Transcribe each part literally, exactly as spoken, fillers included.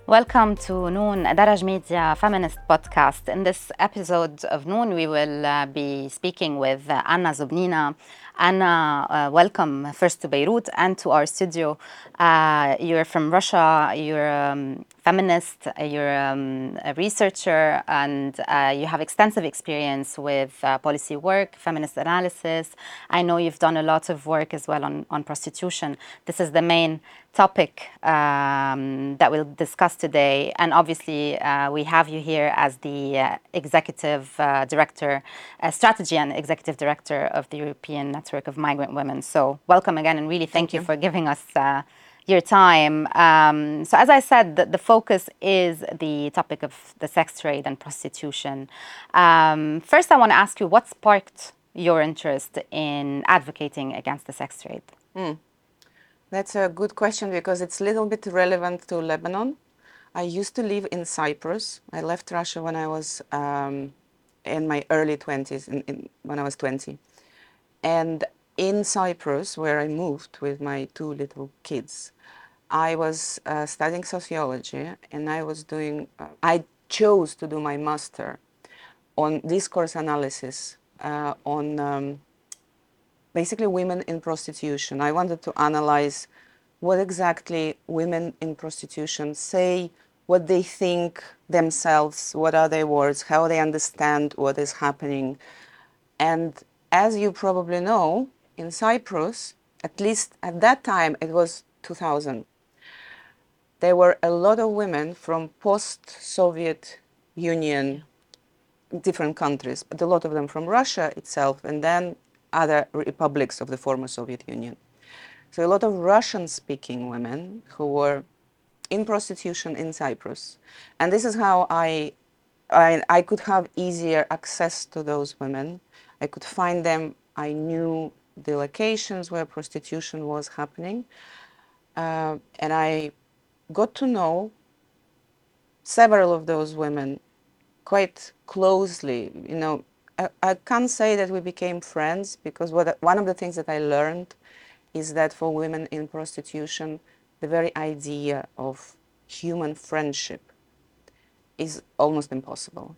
Welcome to Noon, a Daraj Media feminist podcast. In this episode of Noon, we will uh, be speaking with uh, Anna Zubnina. Anna, uh, welcome first to Beirut and to our studio. Uh, you're from Russia, you're a um, feminist, you're um, a researcher, and uh, you have extensive experience with uh, policy work, feminist analysis. I know you've done a lot of work as well on, on prostitution. This is the main topic um, that we'll discuss today. And obviously, uh, we have you here as the uh, executive uh, director, uh, strategy and executive director of the European Network of Migrant Women. So, welcome again, and really thank, Thank you. you. for giving us uh, your time. Um, so, as I said, the, the focus is the topic of the sex trade and prostitution. Um, first, I want to ask you what sparked your interest in advocating against the sex trade? Mm. That's a good question because it's a little bit relevant to Lebanon. I used to live in Cyprus. I left Russia when I was um, in my early twenties, in, in, when I was twenty. And in Cyprus, where I moved with my two little kids, I was uh, studying sociology, and I was doing, uh, I chose to do my master on discourse analysis uh, on um, basically women in prostitution. I wanted to analyze what exactly women in prostitution say, what they think themselves, what are their words, how they understand what is happening. And as you probably know, in Cyprus, at least at that time, it was two thousand, there were a lot of women from post-Soviet Union, different countries, but a lot of them from Russia itself, and then other republics of the former Soviet Union. So a lot of Russian-speaking women who were in prostitution in Cyprus. And this is how I, I, I could have easier access to those women. I could find them. I knew the locations where prostitution was happening. Uh, and I got to know several of those women quite closely. You know, I, I can't say that we became friends because what, one of the things that I learned is that for women in prostitution, the very idea of human friendship is almost impossible.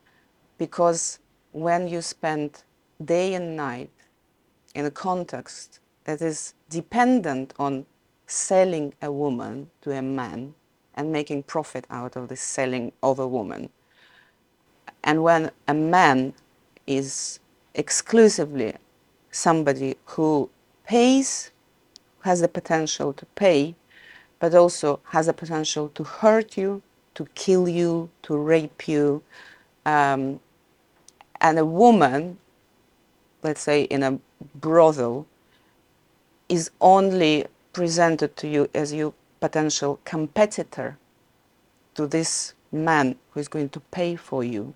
Because when you spend day and night in a context that is dependent on selling a woman to a man and making profit out of the selling of a woman, and when a man is exclusively somebody who pays, has the potential to pay, but also has the potential to hurt you, to kill you, to rape you, um, and a woman, let's say in a brothel, is only presented to you as your potential competitor to this man who is going to pay for you.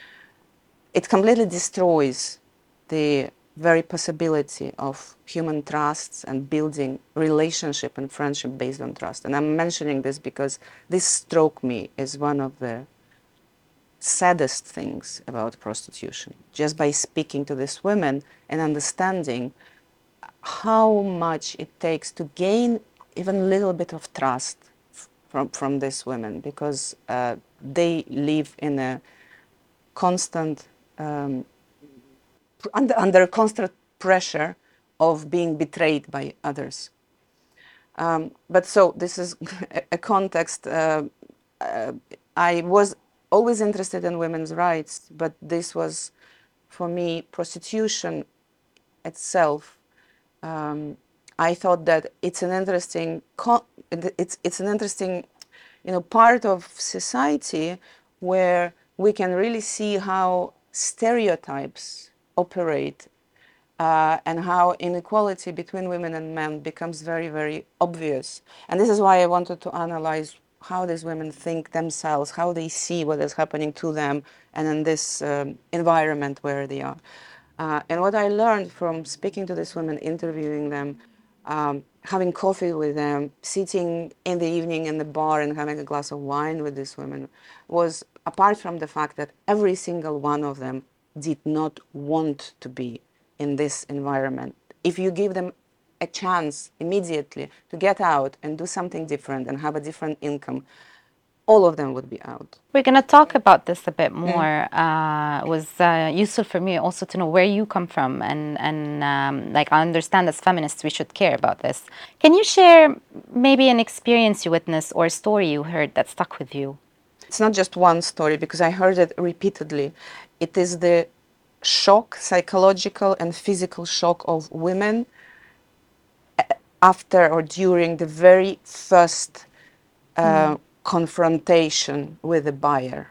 It completely destroys the very possibility of human trusts and building relationship and friendship based on trust. And I'm mentioning this because this struck me as one of the saddest things about prostitution, just by speaking to these women and understanding how much it takes to gain even a little bit of trust from, from these women, because uh, they live in a constant um, under, under constant pressure of being betrayed by others. Um, but so this is a context. Uh, uh, I was always interested in women's rights, but this was, for me, prostitution itself. Um, I thought that it's an interesting, it's it's an interesting, you know, part of society where we can really see how stereotypes operate uh, and how inequality between women and men becomes very, very obvious. And this is why I wanted to analyze how these women think themselves, how they see what is happening to them, and in this um, environment where they are. Uh, and what I learned from speaking to these women, interviewing them, um, having coffee with them, sitting in the evening in the bar and having a glass of wine with these women, was, apart from the fact that every single one of them did not want to be in this environment. If you give them a chance immediately to get out and do something different and have a different income, all of them would be out. We're going to talk about this a bit more. Uh, it was uh, useful for me also to know where you come from, and and um, like I understand as feminists we should care about this. Can you share maybe an experience you witnessed or a story you heard that stuck with you? It's not just one story because I heard it repeatedly. It is the shock, psychological and physical shock of women after or during the very first uh, mm. confrontation with the buyer.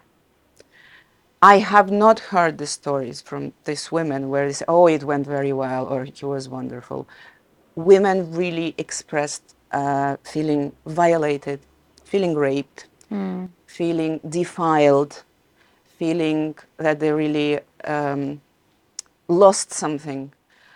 I have not heard the stories from these women where they say, oh, it went very well or he was wonderful. Women really expressed uh, feeling violated, feeling raped, mm. feeling defiled, feeling that they really um, lost something.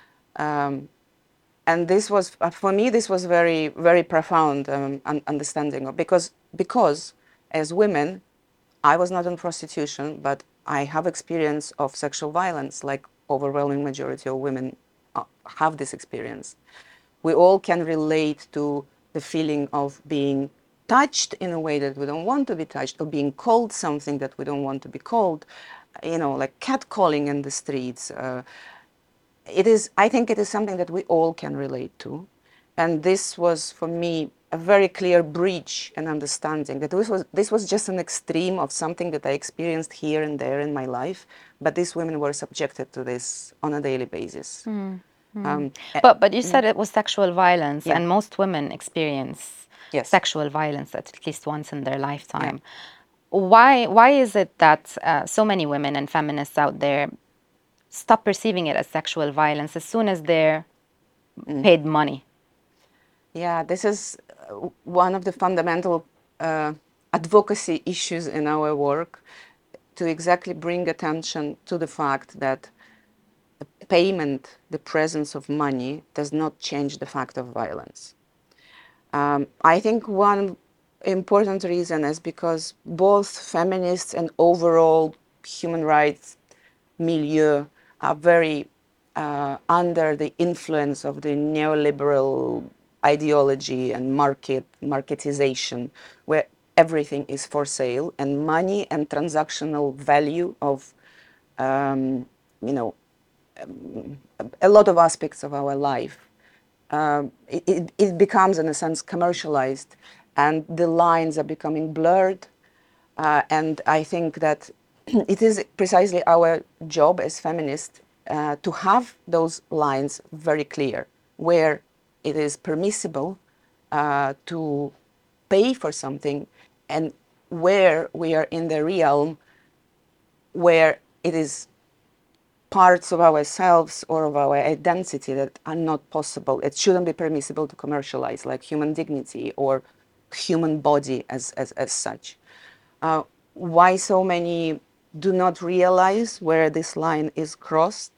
Um, and this was, uh, for me, this was very, very profound um, un- understanding of, because, because as women, I was not in prostitution, but I have experience of sexual violence, like overwhelming majority of women uh, have this experience. We all can relate to the feeling of being touched in a way that we don't want to be touched, or being called something that we don't want to be called, you know, like catcalling in the streets. Uh, it is, I think it is something that we all can relate to. And this was, for me, a very clear breach and understanding that this was, this was just an extreme of something that I experienced here and there in my life, but these women were subjected to this on a daily basis. Mm. Um, but but you said it was sexual violence, yeah. and most women experience yes. sexual violence at least once in their lifetime. Yeah. Why why is it that uh, so many women and feminists out there stop perceiving it as sexual violence as soon as they're mm. paid money? Yeah, this is one of the fundamental uh, advocacy issues in our work, to exactly bring attention to the fact that the payment, the presence of money, does not change the fact of violence. Um, I think one important reason is because both feminists and overall human rights milieu are very uh, under the influence of the neoliberal ideology and market marketization, where everything is for sale, and money and transactional value of um, you know um, a lot of aspects of our life. Um, it, it, it becomes, in a sense, commercialized, and the lines are becoming blurred. Uh, and I think that it is precisely our job as feminists uh, to have those lines very clear, where it is permissible uh, to pay for something, and where we are in the realm where it is parts of ourselves or of our identity that are not possible. It shouldn't be permissible to commercialize, like human dignity or human body as, as, as such. Uh, why so many do not realize where this line is crossed?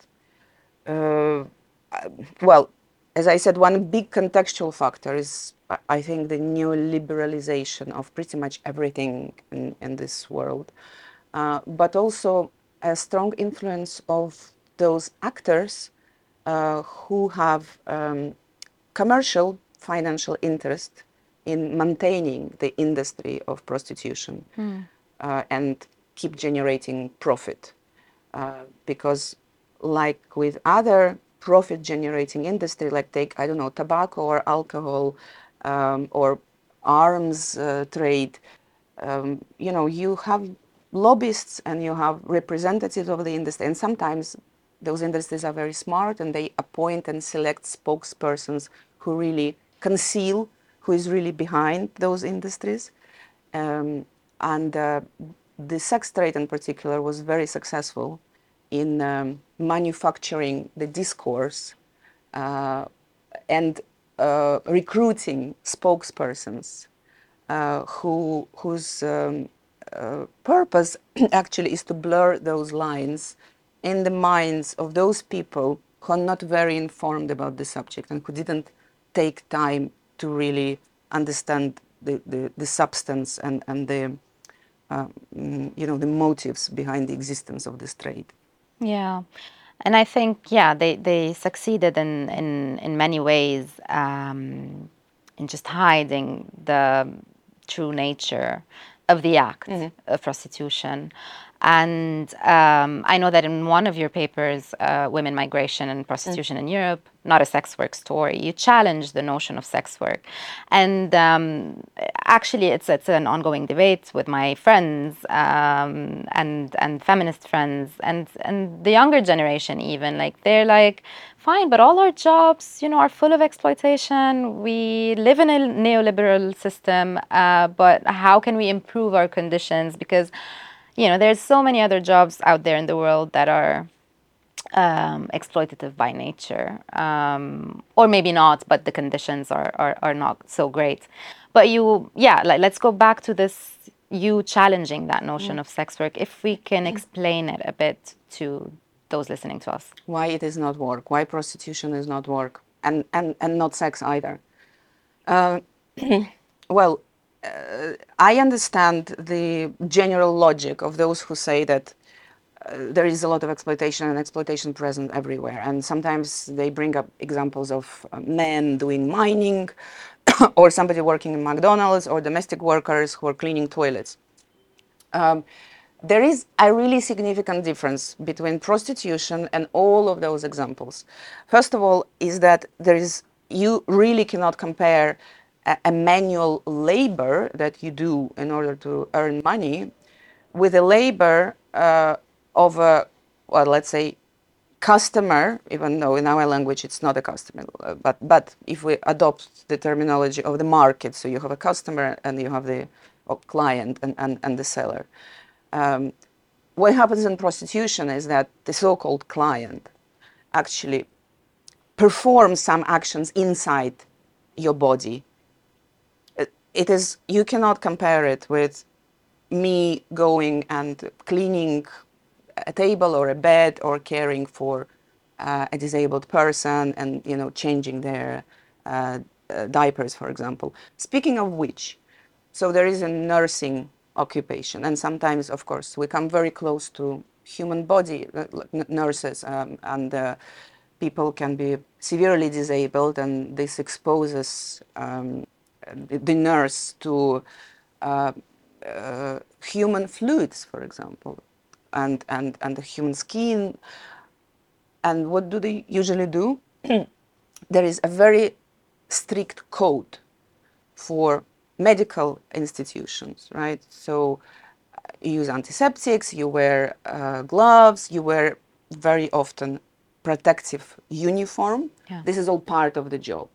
Uh, well, as I said, one big contextual factor is, I think, the neoliberalization of pretty much everything in, in this world, uh, but also a strong influence of those actors uh, who have um, commercial financial interest in maintaining the industry of prostitution mm. uh, and keep generating profit. Uh, because like with other profit-generating industry, like take, I don't know, tobacco or alcohol um, or arms uh, trade, um, you know, you have lobbyists and you have representatives of the industry, and sometimes those industries are very smart and they appoint and select spokespersons who really conceal who is really behind those industries. Um, and uh, the sex trade in particular was very successful in um, manufacturing the discourse uh, and uh, recruiting spokespersons uh, who, whose um, uh, purpose actually is to blur those lines in the minds of those people who are not very informed about the subject and who didn't take time to really understand the, the, the substance and, and the, uh, you know, the motives behind the existence of this trade. Yeah. And I think, yeah, they, they succeeded in, in, in many ways um, in just hiding the true nature, of the act of prostitution. And um, I know that in one of your papers, uh, Women, Migration and Prostitution in Europe, Not a Sex Work Story, you challenge the notion of sex work. And um, actually, it's, it's an ongoing debate with my friends um, and, and feminist friends and, and the younger generation even. Like, they're like, fine, but all our jobs, you know, are full of exploitation. We live in a neoliberal system, uh, but how can we improve our conditions? Because, you know, there's so many other jobs out there in the world that are um, exploitative by nature, um, or maybe not, but the conditions are, are, are not so great. But you, yeah, like, let's go back to this, you challenging that notion of sex work, if we can explain it a bit to those listening to us. Why it is not work, why prostitution is not work, and, and, and not sex either. Uh, well, uh, I understand the general logic of those who say that uh, there is a lot of exploitation and exploitation present everywhere. And sometimes they bring up examples of uh, men doing mining or somebody working in McDonald's or domestic workers who are cleaning toilets. Um, there is a really significant difference between prostitution and all of those examples. First of all, is that there is, you really cannot compare a, a manual labor that you do in order to earn money with a labor uh, of a, well, let's say, customer, even though in our language it's not a customer, uh, but, but if we adopt the terminology of the market, so you have a customer and you have the uh, client and, and, and the seller. Um, what happens in prostitution is that the so-called client actually performs some actions inside your body. It, it is, you cannot compare it with me going and cleaning a table or a bed or caring for uh, a disabled person and, you know, changing their uh, uh, diapers, for example. Speaking of which, so there is a nursing occupation, and sometimes, of course, we come very close to human body, uh, nurses, um, and uh, people can be severely disabled, and this exposes um, the, the nurse to uh, uh, human fluids, for example, and, and, and the human skin. And what do they usually do? There is a very strict code for medical institutions, right? So you use antiseptics, you wear uh, gloves, you wear very often protective uniform. Yeah. This is all part of the job.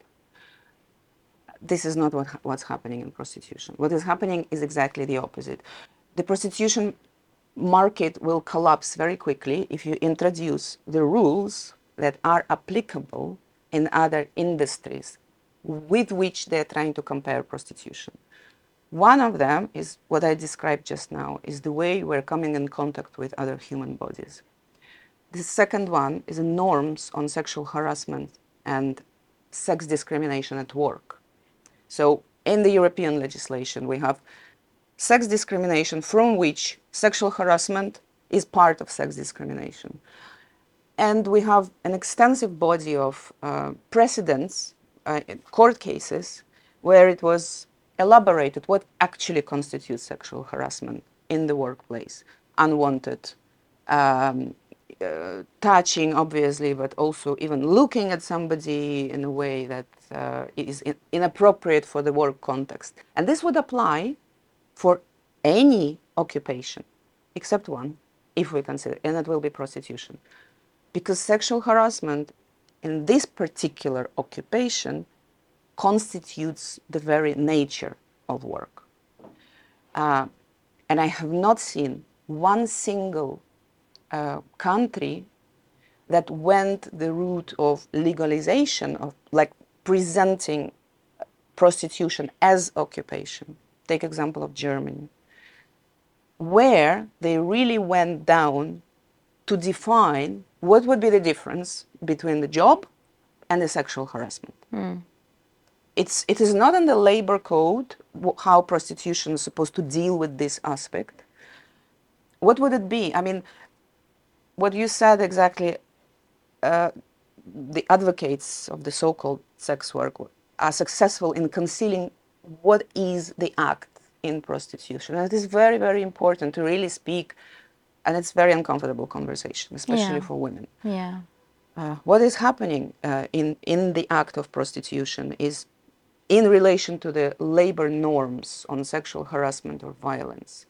This is not what, what's happening in prostitution. What is happening is exactly the opposite. The prostitution market will collapse very quickly if you introduce the rules that are applicable in other industries with which they're trying to compare prostitution. One of them is what I described just now, is the way we're coming in contact with other human bodies. The second one is norms on sexual harassment and sex discrimination at work. So in the European legislation, we have sex discrimination from which sexual harassment is part of sex discrimination. And we have an extensive body of uh, precedents, uh, court cases, where it was elaborated what actually constitutes sexual harassment in the workplace. Unwanted um, uh, touching, obviously, but also even looking at somebody in a way that uh, is in inappropriate for the work context. And this would apply for any occupation, except one, if we consider, and it will be prostitution. Because sexual harassment in this particular occupation constitutes the very nature of work. Uh, and I have not seen one single uh, country that went the route of legalization, of like presenting prostitution as occupation. Take example of Germany, where they really went down to define what would be the difference between the job and the sexual harassment. Mm. It's, it is not in the labor code how prostitution is supposed to deal with this aspect. What would it be? I mean, what you said exactly, uh, the advocates of the so-called sex work are successful in concealing what is the act in prostitution. And it is very, very important to really speak, and it's very uncomfortable conversation, especially Yeah. for women. Yeah. Uh, what is happening uh, in, in the act of prostitution is in relation to the labor norms on sexual harassment or violence.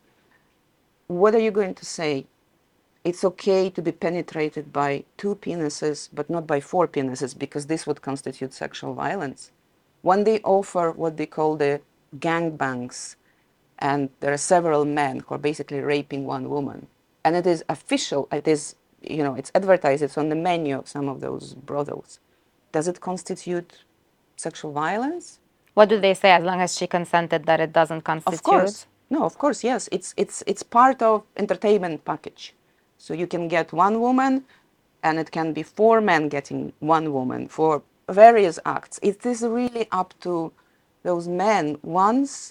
What are you going to say? It's okay to be penetrated by two penises, but not by four penises, because this would constitute sexual violence. When they offer what they call the gangbangs, and there are several men who are basically raping one woman, and it is official, it is, you know, it's advertised, it's on the menu of some of those brothels. Does it constitute sexual violence? What do they say as long as she consented that it doesn't constitute? Of course. No, of course, yes. It's, it's, it's part of entertainment package. So you can get one woman, and it can be four men getting one woman for various acts. It is really up to those men once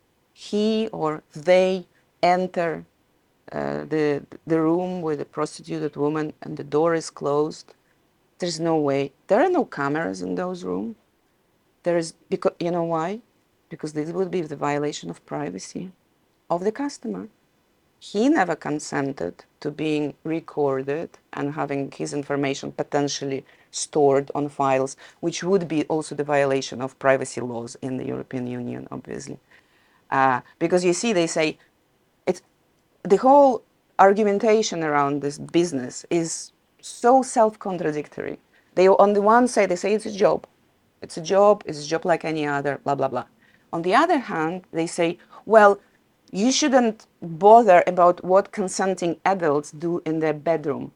he or they enter uh, the, the room with a prostituted woman and the door is closed. There's no way. There are no cameras in those rooms. There is, because, you know why? Because this would be the violation of privacy of the customer. He never consented to being recorded and having his information potentially stored on files, which would be also the violation of privacy laws in the European Union, obviously. Uh, because you see, they say, it's, the whole argumentation around this business is so self-contradictory. They, on the one side, they say it's a job. It's a job, it's a job like any other, blah, blah, blah. On the other hand, they say, well, you shouldn't bother about what consenting adults do in their bedroom.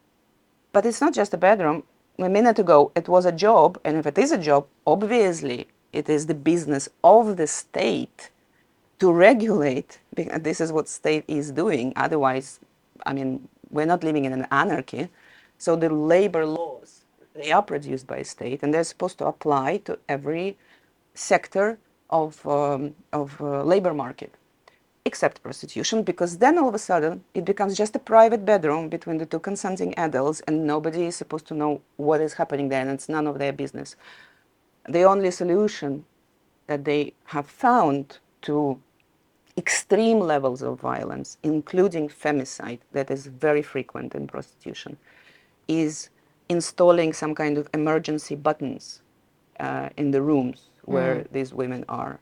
But it's not just a bedroom. A minute ago, it was a job, and if it is a job, obviously it is the business of the state to regulate, because this is what state is doing. Otherwise, I mean, we're not living in an anarchy. So the labor laws, they are produced by state, and they're supposed to apply to every sector of, um, of uh, labor market, except prostitution, because then all of a sudden it becomes just a private bedroom between the two consenting adults, and nobody is supposed to know what is happening there, and it's none of their business. The only solution that they have found to extreme levels of violence, including femicide, that is very frequent in prostitution, is installing some kind of emergency buttons uh, in the rooms where mm. these women are,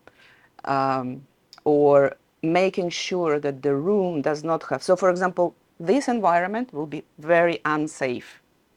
um, or making sure that the room does not have. So, for example, this environment will be very unsafe.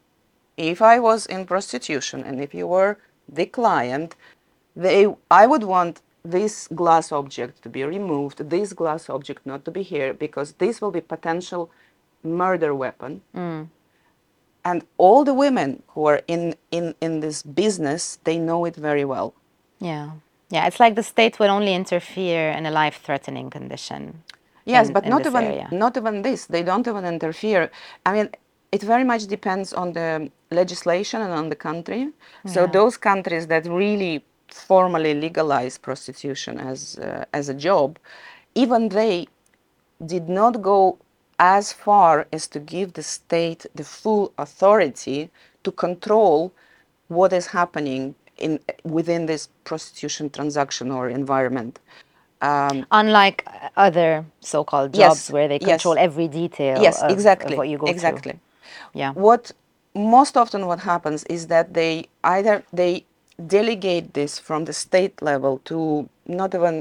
If I was in prostitution and if you were the client, they, I would want this glass object to be removed, this glass object not to be here, because this will be potential murder weapon. Mm. And all the women who are in, in, in this business, they know it very well. Yeah. Yeah, it's like the state will only interfere in a life-threatening condition. Yes, in, but in not even, area. not even this. They don't even interfere. I mean, it very much depends on the legislation and on the country. Yeah. So those countries that really formally legalize prostitution as, uh, as a job, even they did not go as far as to give the state the full authority to control what is happening in, within this prostitution transaction or environment. Um, Unlike other so-called jobs yes, where they control yes, every detail yes, of, exactly, of what you go exactly. through. Yeah. What most often what happens is that they either they delegate this from the state level to not even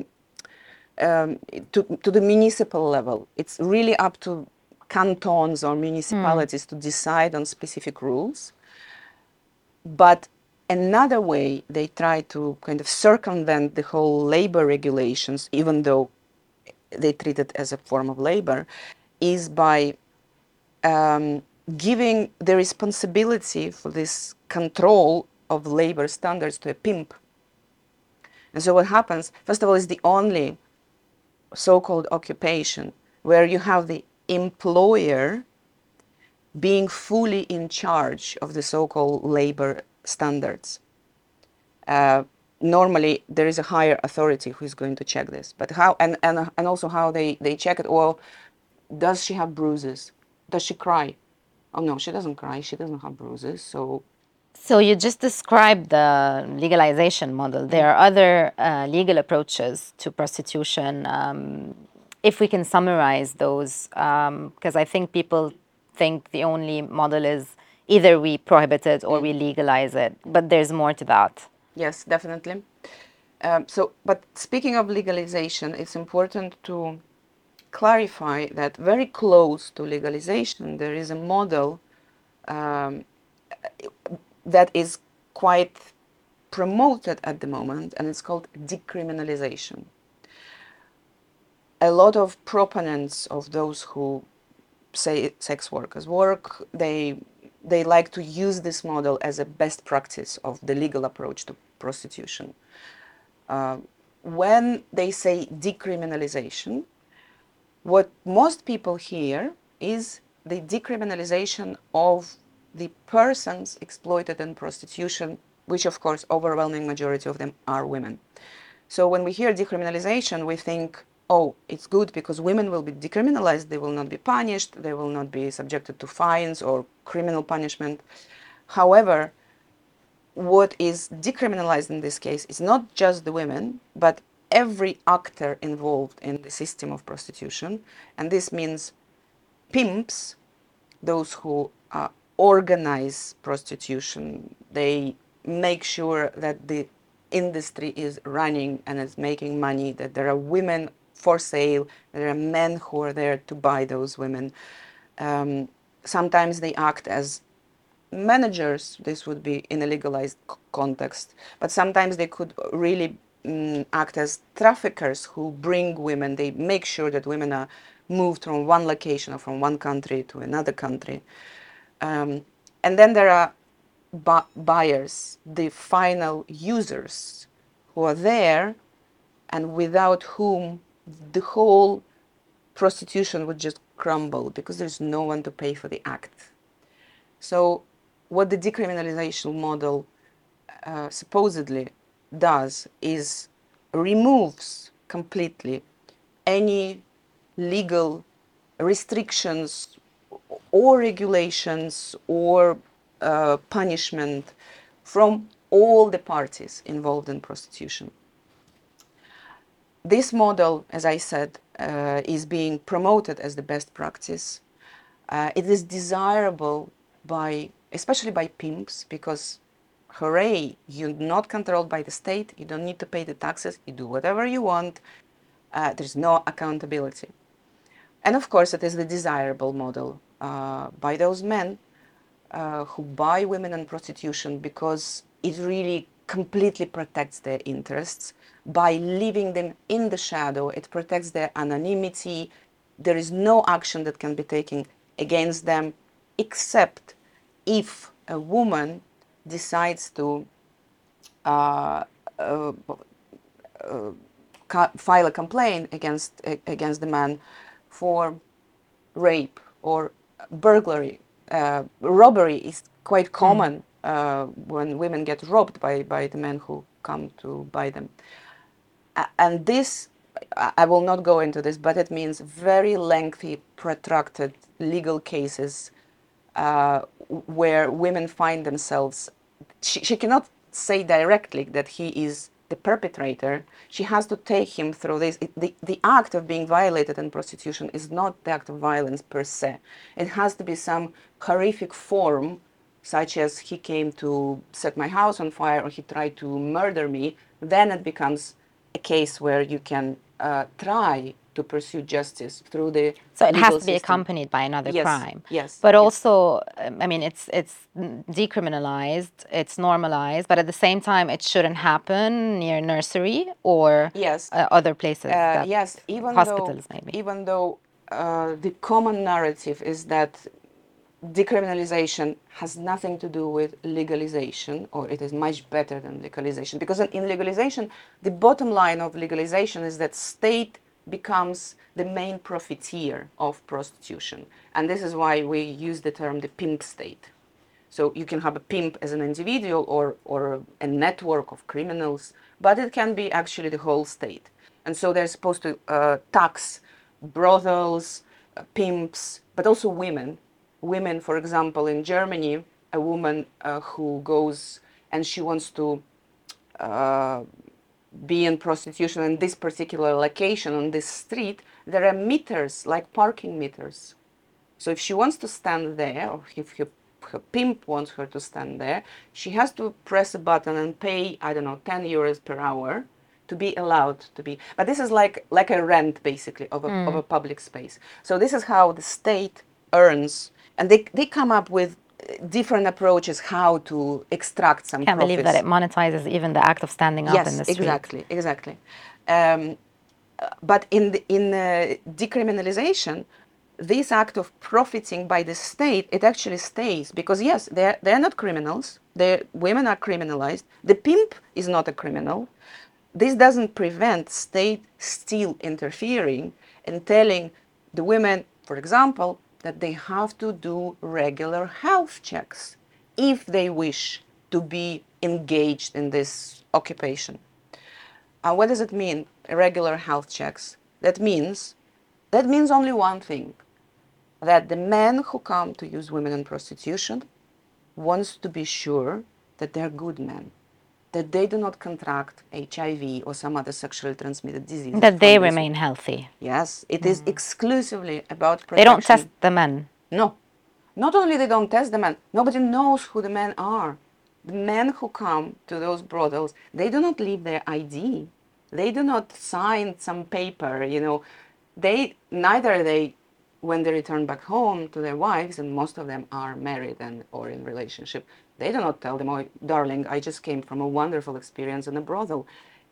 um, to, to the municipal level. It's really up to cantons or municipalities mm. to decide on specific rules. But another way they try to kind of circumvent the whole labor regulations, even though they treat it as a form of labor, is by um, giving the responsibility for this control of labor standards to a pimp. And so what happens, first of all, is the only so-called occupation where you have the employer being fully in charge of the so-called labor standards. Uh, normally, there is a higher authority who is going to check this. But how, and, and, and also how they, they check it, well, does she have bruises? Does she cry? Oh no, she doesn't cry, she doesn't have bruises, so So you just described the legalization model. There are other uh, legal approaches to prostitution. Um, if we can summarize those, because I think people think the only model is either we prohibit it or we legalize it, but there's more to that. Yes, definitely. Um, so, but speaking of legalization, it's important to clarify that very close to legalization, there is a model um, that is quite promoted at the moment, and it's called decriminalization. A lot of proponents of those who say sex workers work, they they like to use this model as a best practice of the legal approach to prostitution. Uh, when they say decriminalization, what most people hear is the decriminalization of the persons exploited in prostitution, which of course overwhelming majority of them are women. So when we hear decriminalization, we think, oh, it's good because women will be decriminalized, they will not be punished, they will not be subjected to fines or criminal punishment. However, what is decriminalized in this case is not just the women, but every actor involved in the system of prostitution. And this means pimps, those who uh, organize prostitution. They make sure that the industry is running and is making money, that there are women for sale, that there are men who are there to buy those women. Um, sometimes they act as managers. This would be in a legalized context, but sometimes they could really um, act as traffickers who bring women. They make sure that women are moved from one location or from one country to another country. Um, and then there are bu buyers, the final users who are there and without whom the whole prostitution would just crumble because there's no one to pay for the act. So what the decriminalization model uh, supposedly does is removes completely any legal restrictions or regulations or uh, punishment from all the parties involved in prostitution. This model, as I said, uh, is being promoted as the best practice. Uh, it is desirable by, especially by pimps, because hooray, you're not controlled by the state, you don't need to pay the taxes, you do whatever you want, uh, there's no accountability. And of course, it is the desirable model uh, by those men uh, who buy women in prostitution because it really completely protects their interests. By leaving them in the shadow, it protects their anonymity. There is no action that can be taken against them except if a woman decides to uh, uh, uh, file a complaint against, against the man for rape or burglary. Uh, robbery is quite common uh, when women get robbed by, by the men who come to buy them. Uh, and this, I will not go into this, but it means very lengthy, protracted legal cases uh, where women find themselves, she, she cannot say directly that he is the perpetrator. She has to take him through this. It, the, the act of being violated in prostitution is not the act of violence per se. It has to be some horrific form, such as he came to set my house on fire or he tried to murder me. Then it becomes a case where you can uh, try to pursue justice through the So it has to be system. accompanied by another yes, crime. Yes. But yes. also, um, I mean, it's it's decriminalized, it's normalized, but at the same time, it shouldn't happen near nursery or yes. uh, other places. Uh, that yes, even hospitals though, maybe. even though uh, the common narrative is that decriminalization has nothing to do with legalization, or it is much better than legalization. Because in legalization, the bottom line of legalization is that state becomes the main profiteer of prostitution. And this is why we use the term the pimp state. So you can have a pimp as an individual or, or a network of criminals, but it can be actually the whole state. And so they're supposed to uh, tax brothels, uh, pimps, but also women. Women, for example, in Germany, a woman uh, who goes and she wants to uh, be in prostitution in this particular location on this street, there are meters, like parking meters. So if she wants to stand there, or if her, her pimp wants her to stand there, she has to press a button and pay, I don't know, ten euros per hour to be allowed to be. But this is like, like a rent, basically, of a, mm. of a public space. So this is how the state earns, and they, they come up with different approaches how to extract some Can't profits. believe that it monetizes even the act of standing yes, up in the street. Exactly, exactly. Um, but in the, in uh, decriminalization, this act of profiting by the state, it actually stays, because yes, they're, they're not criminals. They're, women are criminalized. The pimp is not a criminal. This doesn't prevent state still interfering and telling the women, for example, that they have to do regular health checks if they wish to be engaged in this occupation. Uh, what does it mean, regular health checks? That means, that means only one thing, that the men who come to use women in prostitution wants to be sure that they're good men, that they do not contract H I V or some other sexually transmitted disease. That they remain women. healthy. Yes, it mm. is exclusively about protection. They don't test the men. No. Not only they don't test the men, nobody knows who the men are. The men who come to those brothels, they do not leave their I D. They do not sign some paper, you know. They, neither they, when they return back home to their wives, and most of them are married and or in relationship, they do not tell them, oh, darling, I just came from a wonderful experience in a brothel.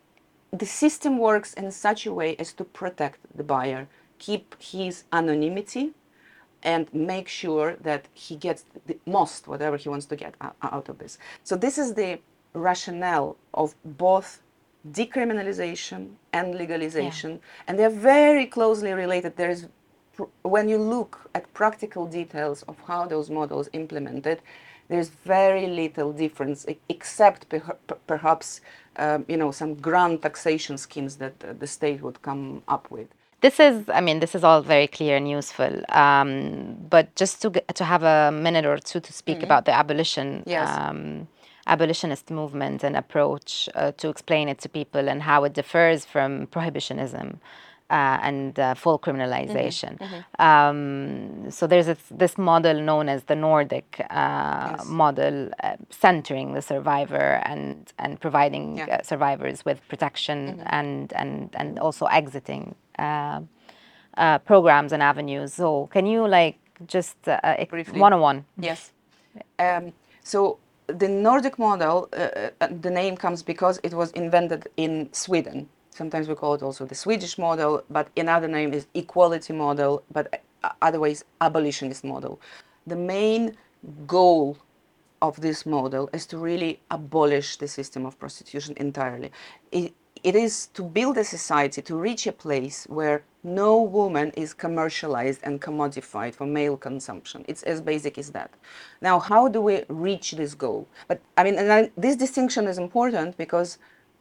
The system works in such a way as to protect the buyer, keep his anonymity, and make sure that he gets the most, whatever he wants to get out of this. So this is the rationale of both decriminalization and legalization, yeah. and they're very closely related. There is, when you look at practical details of how those models implemented, there's very little difference, except per perhaps um, you know, some grand taxation schemes that uh, the state would come up with. This is, I mean, this is all very clear and useful. Um, but just to to have a minute or two to speak mm-hmm. about the abolition, yes. um, abolitionist movement and approach uh, to explain it to people and how it differs from prohibitionism uh, and uh, full criminalization. Mm-hmm. Mm-hmm. Um, so there's a, this model known as the Nordic uh, yes. model, uh, centering the survivor and and providing yeah. uh, survivors with protection mm-hmm. and and and also exiting uh, uh, programs and avenues. So can you like just uh, briefly one on one? Yes. Um, so. The Nordic model, uh, uh, the name comes because it was invented in Sweden. Sometimes we call it also the Swedish model, but another name is equality model, but otherwise abolitionist model. The main goal of this model is to really abolish the system of prostitution entirely. It, it is to build a society, to reach a place where no woman is commercialized and commodified for male consumption. It's as basic as that. Now, how do we reach this goal? But I mean, and I, this distinction is important because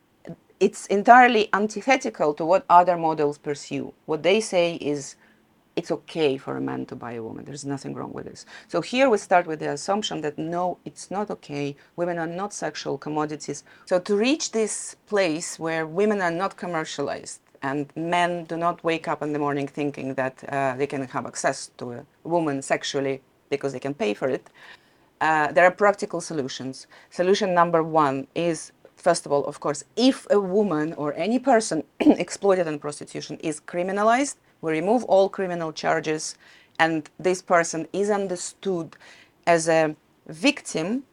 it's entirely antithetical to what other models pursue. What they say is, it's okay for a man to buy a woman. There's nothing wrong with this. So here we start with the assumption that no, it's not okay. Women are not sexual commodities. So to reach this place where women are not commercialized and men do not wake up in the morning thinking that uh, they can have access to a woman sexually because they can pay for it, uh, there are practical solutions. Solution number one is, first of all, of course, if a woman or any person exploited in prostitution is criminalized, we remove all criminal charges, and this person is understood as a victim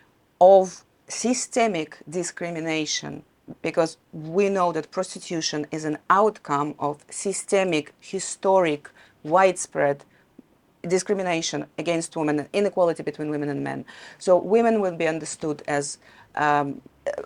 of systemic discrimination, because we know that prostitution is an outcome of systemic, historic, widespread discrimination against women, inequality between women and men. So women will be understood as um,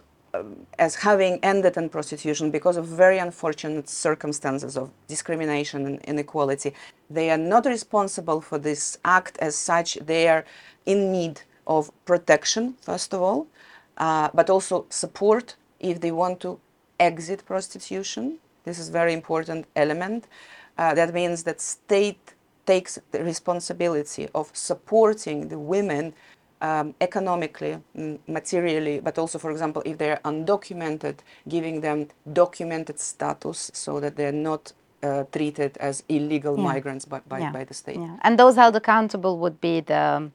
as having ended in prostitution because of very unfortunate circumstances of discrimination and inequality. They are not responsible for this act as such. They are in need of protection, first of all, uh, but also support if they want to exit prostitution. This is a very important element. Uh, that means that state takes the responsibility of supporting the women um, economically, mm, materially, but also, for example, if they're undocumented, giving them documented status so that they're not uh, treated as illegal Yeah. migrants by, by, Yeah. by the state. Yeah. And those held accountable would be the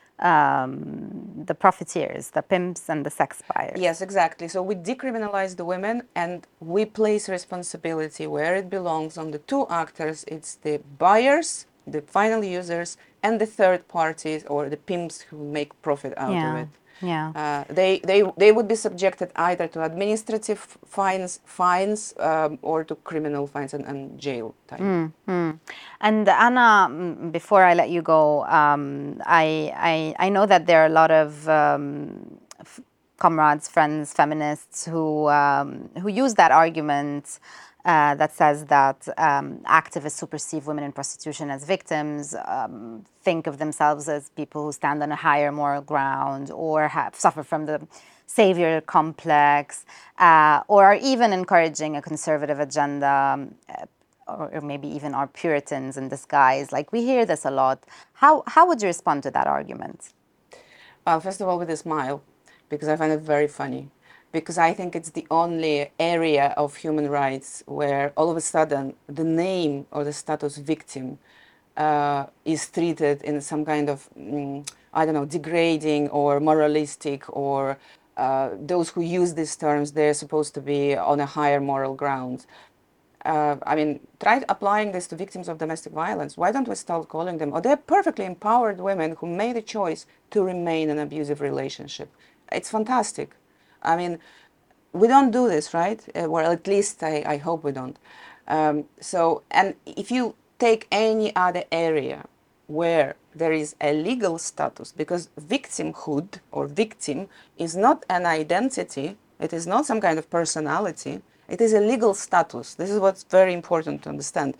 um, the profiteers, the pimps and the sex buyers. Yes, exactly. So we decriminalize the women and we place responsibility where it belongs on the two actors. It's the buyers, the final users, and the third parties or the pimps who make profit out Yeah. of it. Yeah. Uh, they, they, they would be subjected either to administrative fines, fines um, or to criminal fines and, and jail time. Mm. And Anna, mm, before I let you go, um, I, I I know that there are a lot of um, f- comrades, friends, feminists who um, who use that argument uh, that says that um, activists who perceive women in prostitution as victims um, think of themselves as people who stand on a higher moral ground or have suffer from the savior complex, uh, or are even encouraging a conservative agenda. Um, Or, or maybe even are Puritans in disguise. Like, we hear this a lot. How, how would you respond to that argument? Well, first of all, with a smile, because I find it very funny. Because I think it's the only area of human rights where all of a sudden the name or the status victim uh, is treated in some kind of, mm, I don't know, degrading or moralistic, or uh, those who use these terms, they're supposed to be on a higher moral ground. Uh, I mean, try applying this to victims of domestic violence. Why don't we start calling them, or they're perfectly empowered women who made a choice to remain in an abusive relationship. It's fantastic. I mean, we don't do this, right? Uh, well, at least I, I hope we don't. Um, so, and if you take any other area where there is a legal status, because victimhood or victim is not an identity, it is not some kind of personality, it is a legal status. This is what's very important to understand.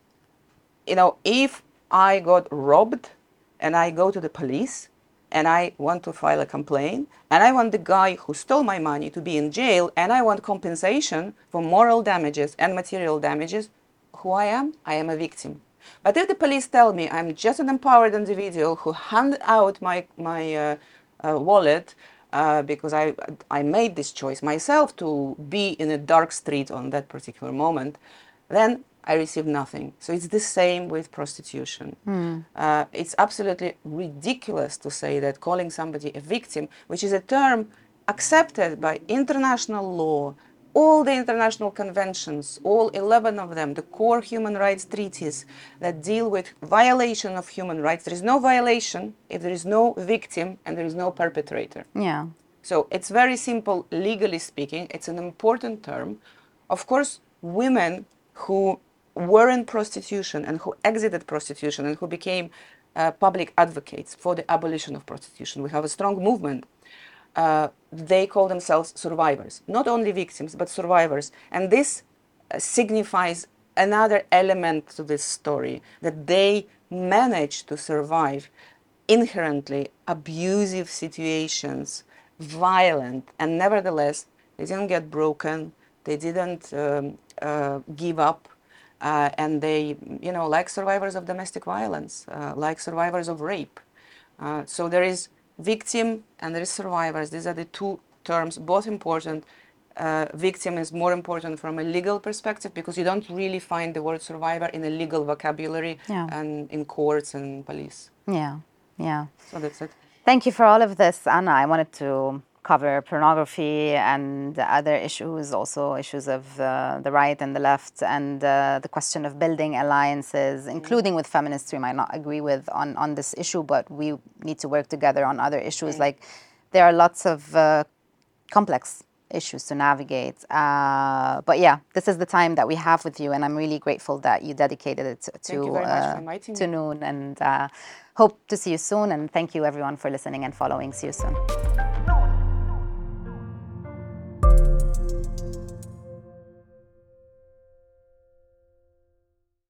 You know, if I got robbed and I go to the police and I want to file a complaint and I want the guy who stole my money to be in jail and I want compensation for moral damages and material damages, who I am? I am a victim. But if the police tell me I'm just an empowered individual who handed out my, my uh, uh, wallet uh, because I, I made this choice myself to be in a dark street on that particular moment, then I receive nothing. So it's the same with prostitution. Mm. Uh, it's absolutely ridiculous to say that calling somebody a victim, which is a term accepted by international law, all the international conventions, all eleven of them, the core human rights treaties that deal with violation of human rights. There is no violation if there is no victim and there is no perpetrator. Yeah. So it's very simple, legally speaking. It's an important term. Of course, women who were in prostitution and who exited prostitution and who became uh, public advocates for the abolition of prostitution, we have a strong movement. Uh, they call themselves survivors, not only victims, but survivors. And this uh, signifies another element to this story, that they managed to survive inherently abusive situations, violent, and nevertheless, they didn't get broken, they didn't um, uh, give up, uh, and they, you know, like survivors of domestic violence, uh, like survivors of rape. Uh, so there is victim and there is survivors. These are the two terms, both important. Uh, victim is more important from a legal perspective because you don't really find the word survivor in a legal vocabulary Yeah. and in courts and police. Yeah, yeah. So that's it. Thank you for all of this, Anna. I wanted to cover pornography and other issues, also issues of uh, the right and the left, and uh, the question of building alliances, including with feminists we might not agree with on, on this issue, but we need to work together on other issues. Mm. Like, there are lots of uh, complex issues to navigate. Uh, but yeah, this is the time that we have with you, and I'm really grateful that you dedicated it to, thank you very uh, much for inviting to me. Noon, and uh, hope to see you soon. And thank you everyone for listening and following. See you soon.